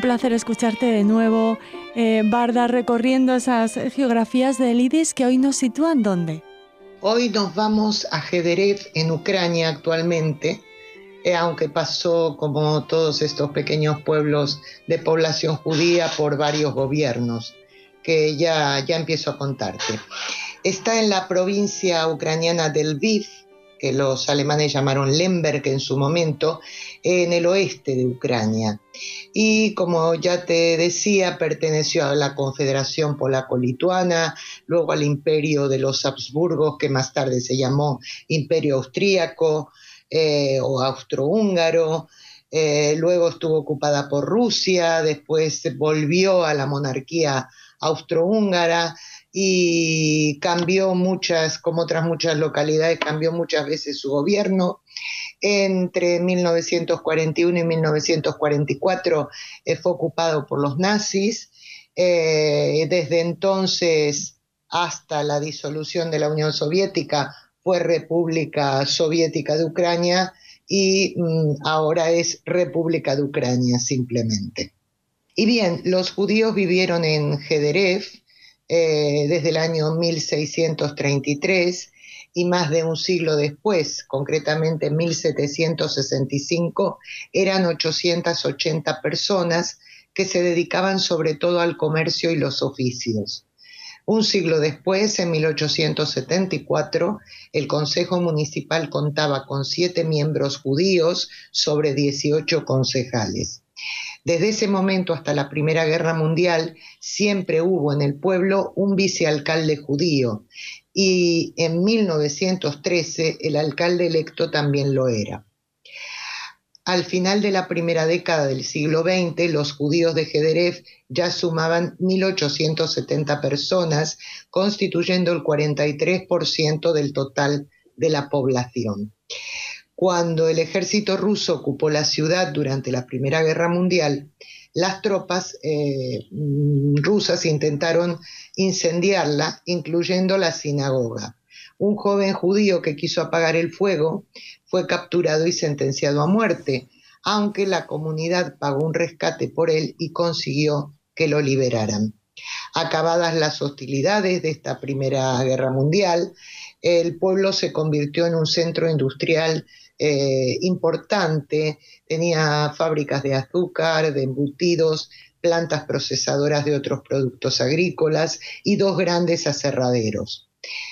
placer escucharte de nuevo, Varda, recorriendo esas geografías del Idis que hoy nos sitúan ¿dónde? Hoy nos vamos a Jederev, en Ucrania actualmente, aunque pasó, como todos estos pequeños pueblos de población judía, por varios gobiernos, que ya empiezo a contarte. Está en la provincia ucraniana de Lviv, que los alemanes llamaron Lemberg en su momento, en el oeste de Ucrania. Y como ya te decía, perteneció a la Confederación Polaco-Lituana, luego al Imperio de los Habsburgos, que más tarde se llamó Imperio Austríaco o Austrohúngaro. Luego estuvo ocupada por Rusia, después volvió a la monarquía austrohúngara y cambió como otras muchas localidades, cambió muchas veces su gobierno. Entre 1941 y 1944 fue ocupado por los nazis. Desde entonces hasta la disolución de la Unión Soviética fue República Soviética de Ucrania y ahora es República de Ucrania simplemente. Y bien, los judíos vivieron en Jederev desde el año 1633 y más de un siglo después, concretamente en 1765, eran 880 personas que se dedicaban sobre todo al comercio y los oficios. Un siglo después, en 1874, el Consejo Municipal contaba con 7 miembros judíos sobre 18 concejales. Desde ese momento hasta la Primera Guerra Mundial siempre hubo en el pueblo un vicealcalde judío y en 1913 el alcalde electo también lo era. Al final de la primera década del siglo XX, los judíos de Jederev ya sumaban 1.870 personas, constituyendo el 43% del total de la población. Cuando el ejército ruso ocupó la ciudad durante la Primera Guerra Mundial, las tropas rusas intentaron incendiarla, incluyendo la sinagoga. Un joven judío que quiso apagar el fuego fue capturado y sentenciado a muerte, aunque la comunidad pagó un rescate por él y consiguió que lo liberaran. Acabadas las hostilidades de esta Primera Guerra Mundial, el pueblo se convirtió en un centro industrial importante, tenía fábricas de azúcar, de embutidos, plantas procesadoras de otros productos agrícolas y 2 grandes aserraderos.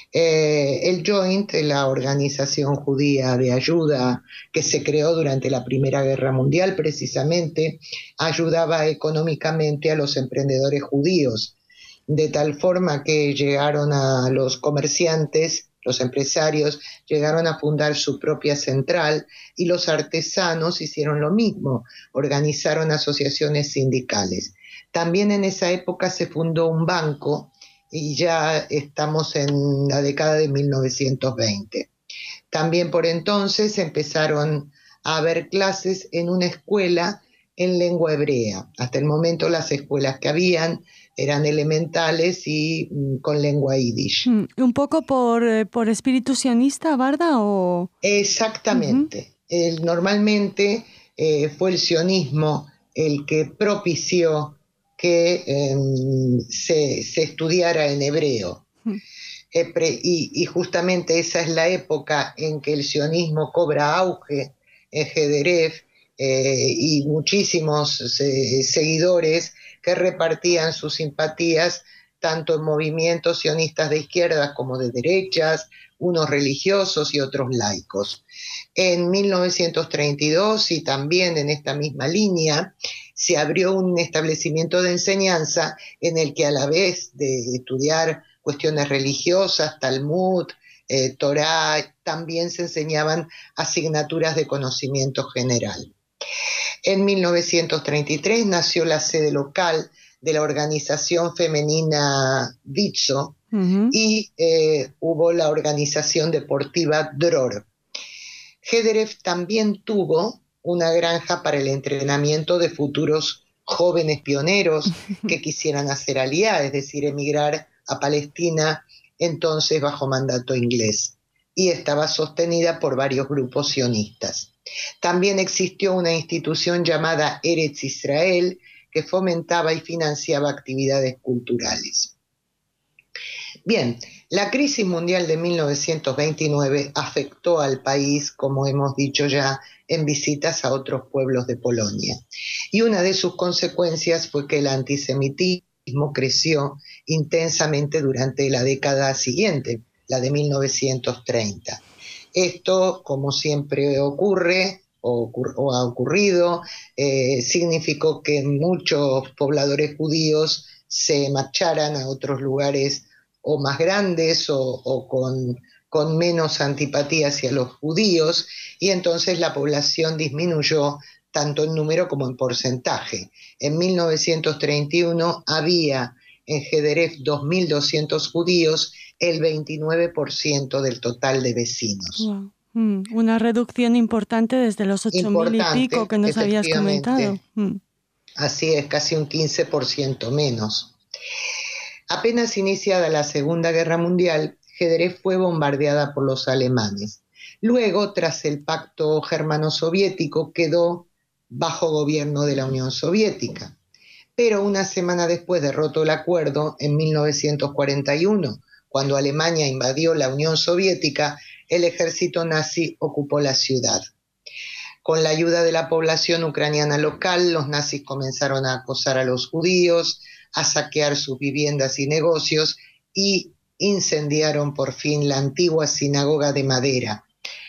El Joint, la organización judía de ayuda que se creó durante la Primera Guerra Mundial, precisamente ayudaba económicamente a los emprendedores judíos, de tal forma que llegaron a los comerciantes, los empresarios llegaron a fundar su propia central y los artesanos hicieron lo mismo, organizaron asociaciones sindicales. También en esa época se fundó un banco y ya estamos en la década de 1920. También por entonces empezaron a haber clases en una escuela en lengua hebrea. Hasta el momento las escuelas que habían eran elementales y con lengua yiddish. ¿Un poco por espíritu sionista, Varda? ¿O? Exactamente. Normalmente fue el sionismo el que propició que se estudiara en hebreo. Y justamente esa es la época en que el sionismo cobra auge en Jederev y muchísimos seguidores que repartían sus simpatías tanto en movimientos sionistas de izquierdas como de derechas, unos religiosos y otros laicos. En 1932 y también en esta misma línea se abrió un establecimiento de enseñanza en el que a la vez de estudiar cuestiones religiosas, Talmud, Torá, también se enseñaban asignaturas de conocimiento general. En 1933 nació la sede local de la organización femenina Vitzo y hubo la organización deportiva Dror. Jederev también tuvo una granja para el entrenamiento de futuros jóvenes pioneros que quisieran hacer aliyá, es decir, emigrar a Palestina, entonces bajo mandato inglés, y estaba sostenida por varios grupos sionistas. También existió una institución llamada Eretz Israel, que fomentaba y financiaba actividades culturales. Bien, la crisis mundial de 1929 afectó al país, como hemos dicho ya, en visitas a otros pueblos de Polonia. Y una de sus consecuencias fue que el antisemitismo creció intensamente durante la década siguiente, la de 1930. Esto, como siempre ocurre, o ha ocurrido, significó que muchos pobladores judíos se marcharan a otros lugares o más grandes o con menos antipatía hacia los judíos, y entonces la población disminuyó tanto en número como en porcentaje. En 1931 había en Gederef 2.200 judíos, el 29% del total de vecinos. Wow. Una reducción importante desde los 8.000 y pico que nos habías comentado. Así es, casi un 15% menos. Apenas iniciada la Segunda Guerra Mundial, Gederef fue bombardeada por los alemanes. Luego, tras el pacto germano-soviético, quedó bajo gobierno de la Unión Soviética. Pero una semana después de roto el acuerdo, en 1941, cuando Alemania invadió la Unión Soviética, el ejército nazi ocupó la ciudad. Con la ayuda de la población ucraniana local, los nazis comenzaron a acosar a los judíos, a saquear sus viviendas y negocios y incendiaron por fin la antigua sinagoga de madera.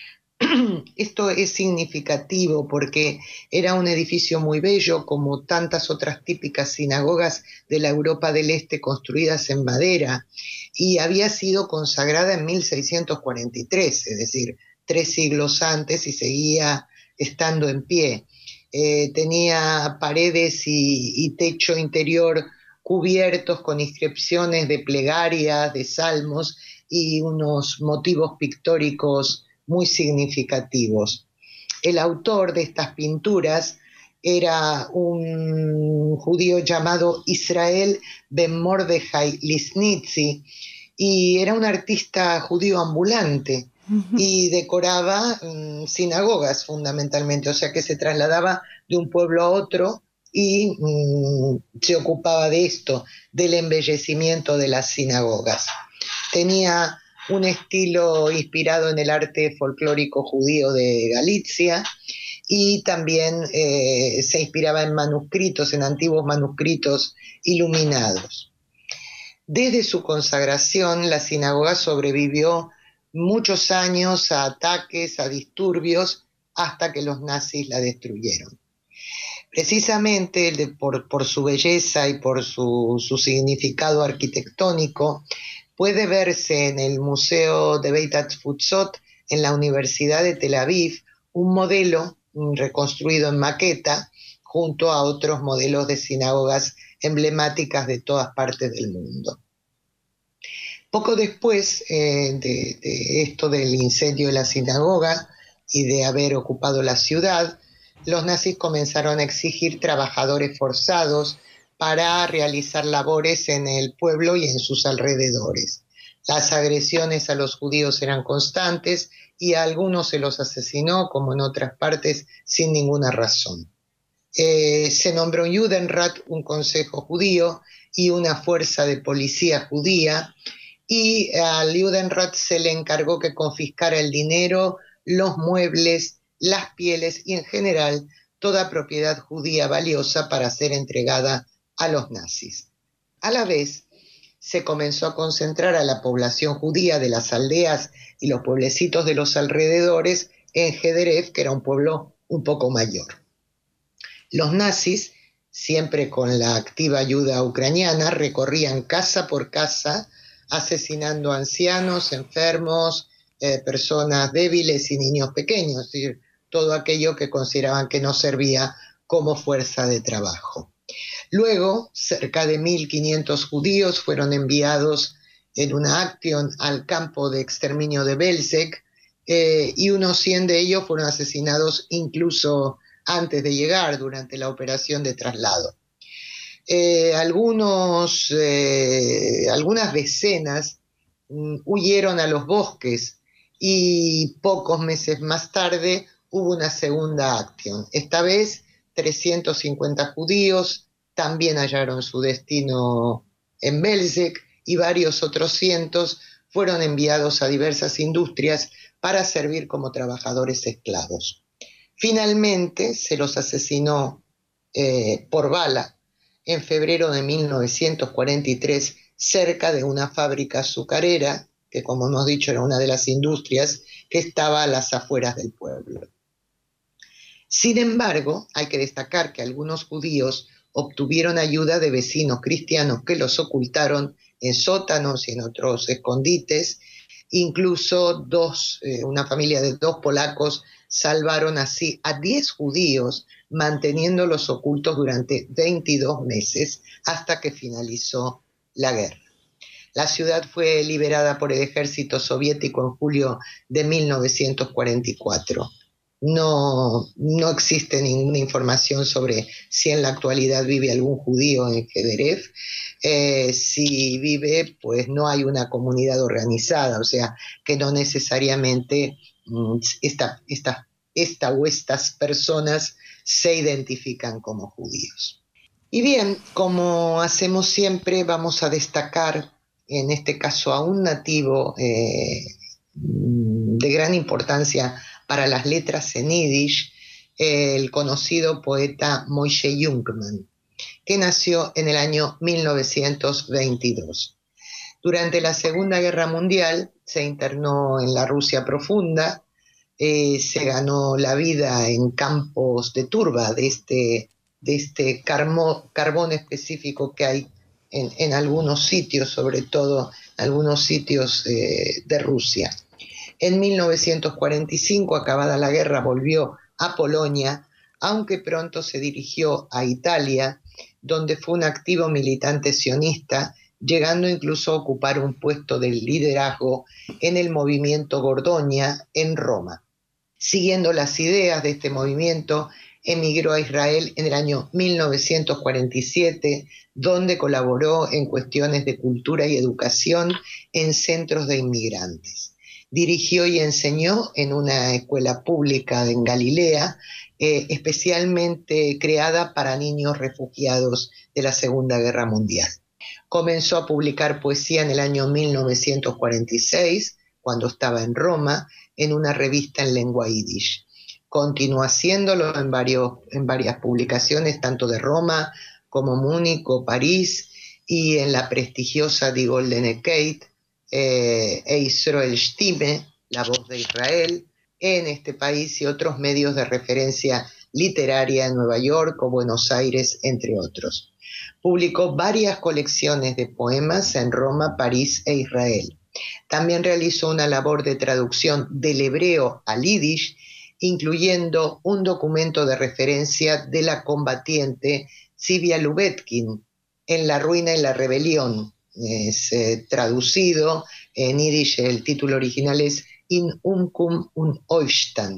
Esto es significativo porque era un edificio muy bello, como tantas otras típicas sinagogas de la Europa del Este construidas en madera, y había sido consagrada en 1643, es decir, 3 siglos antes, y seguía estando en pie. Tenía paredes y techo interior cubiertos con inscripciones de plegarias, de salmos y unos motivos pictóricos muy significativos. El autor de estas pinturas era un judío llamado Israel ben Mordechai Lisnitzi, y era un artista judío ambulante y decoraba sinagogas fundamentalmente, o sea que se trasladaba de un pueblo a otro y se ocupaba de esto, del embellecimiento de las sinagogas. Tenía un estilo inspirado en el arte folclórico judío de Galicia, y también se inspiraba en manuscritos, en antiguos manuscritos iluminados. Desde su consagración, la sinagoga sobrevivió muchos años a ataques, a disturbios, hasta que los nazis la destruyeron. Precisamente por su belleza y por su significado arquitectónico, puede verse en el Museo de Beit Atfutzot en la Universidad de Tel Aviv un modelo reconstruido en maqueta junto a otros modelos de sinagogas emblemáticas de todas partes del mundo. Poco después de esto del incendio de la sinagoga y de haber ocupado la ciudad, los nazis comenzaron a exigir trabajadores forzados para realizar labores en el pueblo y en sus alrededores. Las agresiones a los judíos eran constantes y a algunos se los asesinó, como en otras partes, sin ninguna razón. Se nombró un Judenrat, un consejo judío, y una fuerza de policía judía, y al Judenrat se le encargó que confiscara el dinero, los muebles, las pieles y en general toda propiedad judía valiosa para ser entregada a los nazis. A la vez, se comenzó a concentrar a la población judía de las aldeas y los pueblecitos de los alrededores en Gederef, que era un pueblo un poco mayor. Los nazis, siempre con la activa ayuda ucraniana, recorrían casa por casa, asesinando a ancianos, enfermos, personas débiles y niños pequeños, es decir, todo aquello que consideraban que no servía como fuerza de trabajo. Luego, cerca de 1.500 judíos fueron enviados en una acción al campo de exterminio de Belzec, y unos 100 de ellos fueron asesinados incluso antes de llegar, durante la operación de traslado. Algunas decenas huyeron a los bosques, y pocos meses más tarde hubo una segunda acción. Esta vez 350 judíos también hallaron su destino en Belzec y varios otros cientos fueron enviados a diversas industrias para servir como trabajadores esclavos. Finalmente se los asesinó por bala en febrero de 1943 cerca de una fábrica azucarera, que como hemos dicho era una de las industrias que estaba a las afueras del pueblo. Sin embargo, hay que destacar que algunos judíos obtuvieron ayuda de vecinos cristianos que los ocultaron en sótanos y en otros escondites. Incluso una familia de 2 polacos salvaron así a 10 judíos, manteniéndolos ocultos durante 22 meses hasta que finalizó la guerra. La ciudad fue liberada por el ejército soviético en julio de 1944. No existe ninguna información sobre si en la actualidad vive algún judío en Gederev. Si vive, pues no hay una comunidad organizada, o sea que no necesariamente estas personas se identifican como judíos. Y bien, como hacemos siempre, vamos a destacar en este caso a un nativo de gran importancia para las letras en yiddish, el conocido poeta Moshe Jungmann, que nació en el año 1922. Durante la Segunda Guerra Mundial se internó en la Rusia profunda, se ganó la vida en campos de turba de este carbón específico que hay en algunos sitios, sobre todo algunos sitios de Rusia. En 1945, acabada la guerra, volvió a Polonia, aunque pronto se dirigió a Italia, donde fue un activo militante sionista, llegando incluso a ocupar un puesto de liderazgo en el movimiento Gordonia en Roma. Siguiendo las ideas de este movimiento, emigró a Israel en el año 1947, donde colaboró en cuestiones de cultura y educación en centros de inmigrantes. Dirigió y enseñó en una escuela pública en Galilea, especialmente creada para niños refugiados de la Segunda Guerra Mundial. Comenzó a publicar poesía en el año 1946, cuando estaba en Roma, en una revista en lengua yiddish. Continuó haciéndolo en varias publicaciones, tanto de Roma como Múnich o París, y en la prestigiosa Die Goldene Keit, Israel Stimme, La Voz de Israel, en este país y otros medios de referencia literaria en Nueva York o Buenos Aires, entre otros. Publicó varias colecciones de poemas en Roma, París e Israel. También realizó una labor de traducción del hebreo al yiddish, incluyendo un documento de referencia de la combatiente Tzivia Lubetkin en La ruina y la rebelión. Es traducido en yiddish, el título original es In Umkum und Aufstand,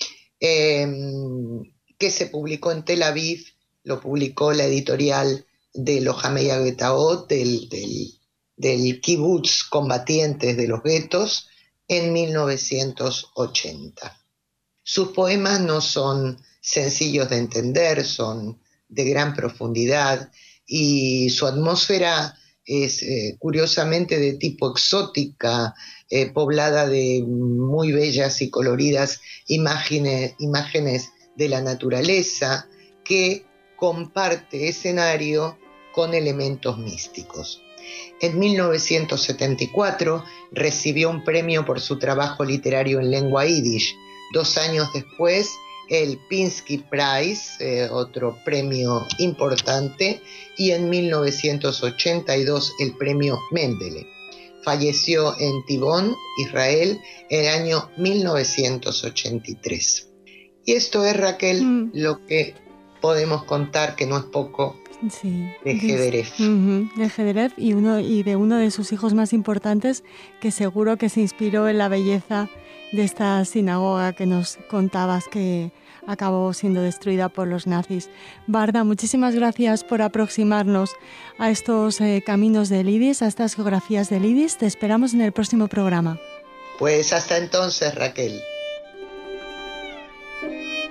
que se publicó en Tel Aviv, lo publicó la editorial de Lojamei Agetaot, del kibutz Combatientes de los Guetos, en 1980. Sus poemas no son sencillos de entender, son de gran profundidad y su atmósfera es curiosamente de tipo exótica, poblada de muy bellas y coloridas imágenes de la naturaleza que comparte escenario con elementos místicos. En 1974 recibió un premio por su trabajo literario en lengua yiddish. 2 años después, el Pinsky Prize, otro premio importante, y en 1982 el premio Mendele. Falleció en Tibón, Israel, en el año 1983. Y esto es, Raquel, lo que podemos contar, que no es poco, sí, de Gederev. De Gederev y de uno de sus hijos más importantes, que seguro que se inspiró en la belleza de esta sinagoga que nos contabas que acabó siendo destruida por los nazis. Barda, muchísimas gracias por aproximarnos a estos caminos del Yiddish, a estas geografías del Yiddish. Te esperamos en el próximo programa. Pues hasta entonces, Raquel.